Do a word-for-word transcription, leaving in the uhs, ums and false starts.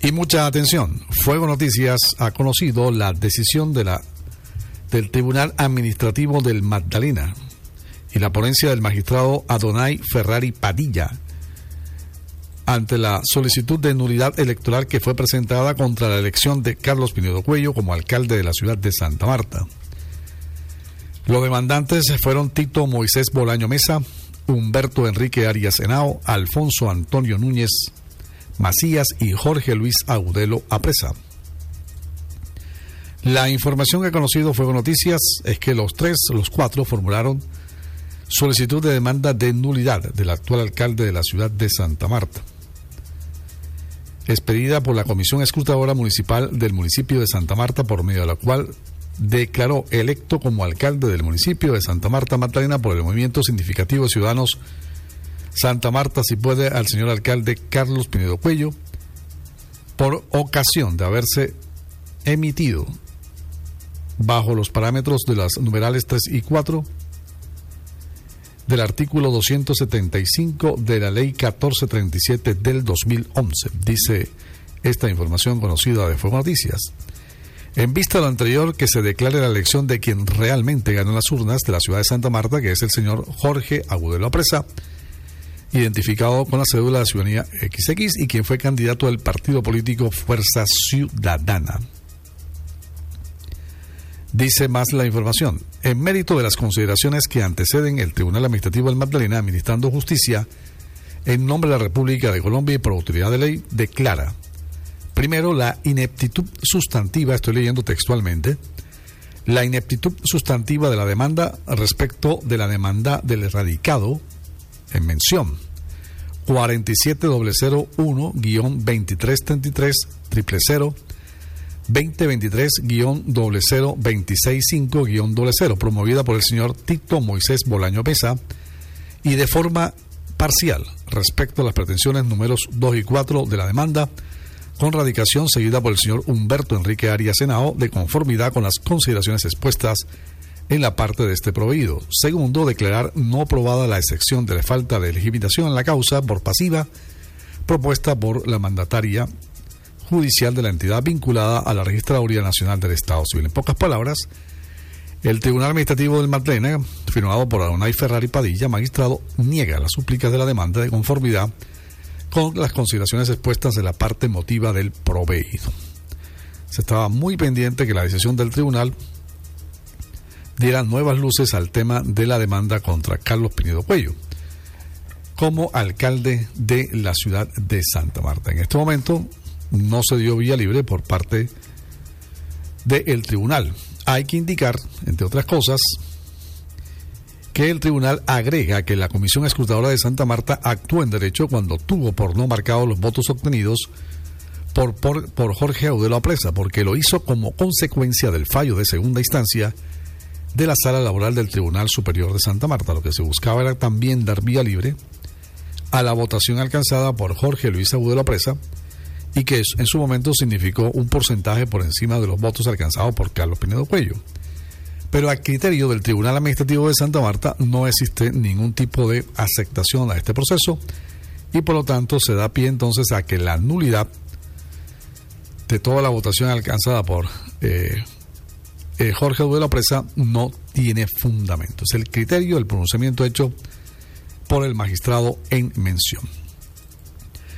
Y mucha atención, Fuego Noticias ha conocido la decisión de la, del Tribunal Administrativo del Magdalena y la ponencia del magistrado Adonai Ferrari Padilla ante la solicitud de nulidad electoral que fue presentada contra la elección de Carlos Pinedo Cuello como alcalde de la ciudad de Santa Marta. Los demandantes fueron Tito Moisés Bolaño Mesa, Humberto Enrique Arias Henao, Alfonso Antonio Núñez Macías y Jorge Luis Agudelo Apresa. La información que ha conocido Fuego Noticias es que los tres, los cuatro, formularon solicitud de demanda de nulidad del actual alcalde de la ciudad de Santa Marta, expedida por la Comisión Escrutadora Municipal del municipio de Santa Marta, por medio de la cual declaró electo como alcalde del municipio de Santa Marta Magdalena por el Movimiento Significativo de Ciudadanos Santa Marta, si puede, al señor alcalde Carlos Pinedo Cuello, por ocasión de haberse emitido bajo los parámetros de las numerales tres y cuatro del artículo doscientos setenta y cinco de la ley catorce treinta y siete del dos mil once, dice esta información conocida de Fuego Noticias. En vista de lo anterior, que se declare la elección de quien realmente ganó las urnas de la ciudad de Santa Marta, que es el señor Jorge Agudelo Apresa, identificado con la cédula de ciudadanía equis equis y quien fue candidato del partido político Fuerza Ciudadana. Dice más la información: en mérito de las consideraciones que anteceden, el Tribunal Administrativo del Magdalena, administrando justicia en nombre de la República de Colombia y por autoridad de ley, declara, primero, la ineptitud sustantiva, estoy leyendo textualmente, la ineptitud sustantiva de la demanda respecto de la demanda del erradicado en mención cuarenta y siete cero cero uno guión veintitrés treinta y tres cero cero cero veinte veintitrés guión cero cero veintiséis cinco guión cero cero, promovida por el señor Tito Moisés Bolaño Mesa, y de forma parcial respecto a las pretensiones números dos y cuatro de la demanda, con radicación seguida por el señor Humberto Enrique Arias Henao, de conformidad con las consideraciones expuestas en la parte de este proveído. Segundo, declarar no probada la excepción de la falta de legitimitación en la causa por pasiva propuesta por la mandataria judicial de la entidad vinculada a la Registraduría Nacional del Estado Civil. En pocas palabras, el Tribunal Administrativo del Magdalena, firmado por Adonai Ferrari Padilla, magistrado, niega las súplicas de la demanda de conformidad con las consideraciones expuestas de la parte motiva del proveído. Se estaba muy pendiente que la decisión del tribunal diera nuevas luces al tema de la demanda contra Carlos Pinedo Cuello como alcalde de la ciudad de Santa Marta. En este momento no se dio vía libre por parte del tribunal. Hay que indicar, entre otras cosas, que el tribunal agrega que la Comisión Escrutadora de Santa Marta actuó en derecho cuando tuvo por no marcados los votos obtenidos por, por, por Jorge Agudelo Apresa, porque lo hizo como consecuencia del fallo de segunda instancia de la Sala Laboral del Tribunal Superior de Santa Marta. Lo que se buscaba era también dar vía libre a la votación alcanzada por Jorge Luis Agudelo Apresa, y que en su momento significó un porcentaje por encima de los votos alcanzados por Carlos Pinedo Cuello. Pero a criterio del Tribunal Administrativo de Santa Marta no existe ningún tipo de aceptación a este proceso, y por lo tanto se da pie entonces a que la nulidad de toda la votación alcanzada por eh, eh, Jorge Agudelo Apresa no tiene fundamento. Es el criterio del pronunciamiento hecho por el magistrado en mención.